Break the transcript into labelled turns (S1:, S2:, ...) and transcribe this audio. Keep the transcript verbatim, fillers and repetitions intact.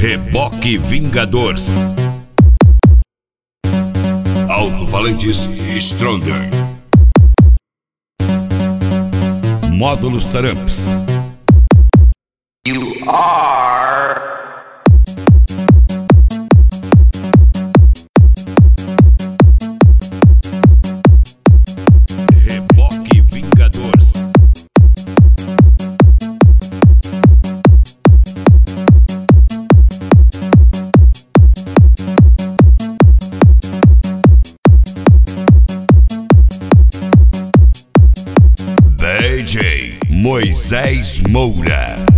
S1: Reboque Vingador. Alto-falantes Stronger. Módulos Taramps.
S2: You are
S1: Reboque Vingador. D J Moisés Moura.